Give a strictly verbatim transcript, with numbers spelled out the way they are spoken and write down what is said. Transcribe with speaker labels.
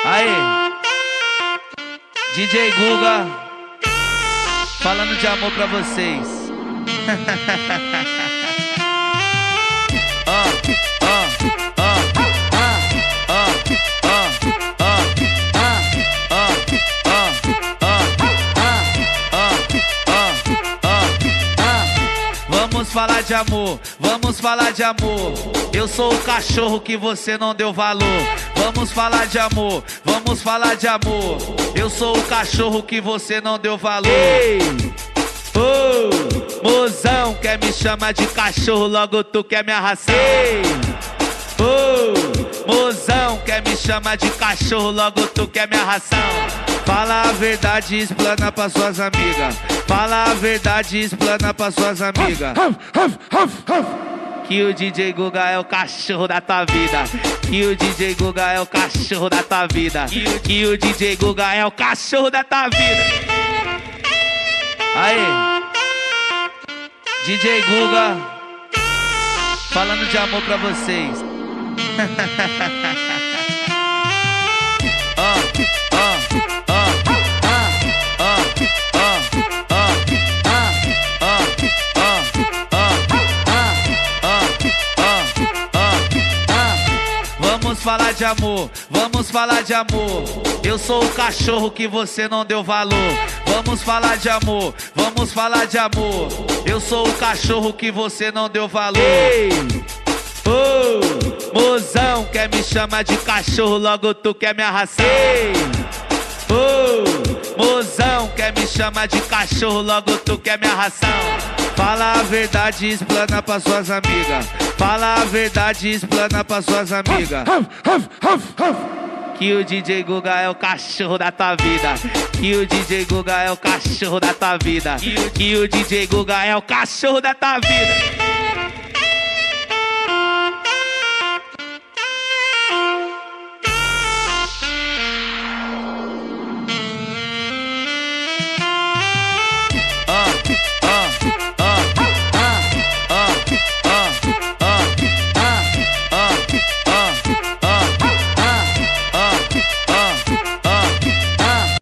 Speaker 1: Aí, D J Guga, falando de amor pra vocês. Ó, ó, ó, ó, ó, vamos falar de amor, vamos falar de amor. Eu sou o cachorro que você não deu valor. Vamos falar de amor, vamos falar de amor. Eu sou o cachorro que você não deu valor. Ei, oh, mozão, quer me chamar de cachorro, logo tu quer me arrasar. Ei, oh, mozão, quer me chamar de cachorro, logo tu quer me arrasar. Fala a verdade e explana pra suas amigas. Fala a verdade e explana pra suas amigas. Que o D J Guga é o cachorro da tua vida. Que o D J Guga é o cachorro da tua vida. Que o D J Guga é o cachorro da tua vida. Aí, D J Guga, falando de amor pra vocês. Ó, ó. Vamos falar de amor, vamos falar de amor. Eu sou o cachorro que você não deu valor. Vamos falar de amor, vamos falar de amor. Eu sou o cachorro que você não deu valor. Ei, oh, mozão, quer me chamar de cachorro, logo tu quer me arrasar. Ei, oh, mozão, quer me chamar de cachorro, logo tu quer me arrasar. Fala a verdade e explana pra suas amigas. Fala a verdade e explana pra suas amigas. Que o D J Guga é o cachorro da tua vida. Que o D J Guga é o cachorro da tua vida. Que o D J Guga é o cachorro da tua vida.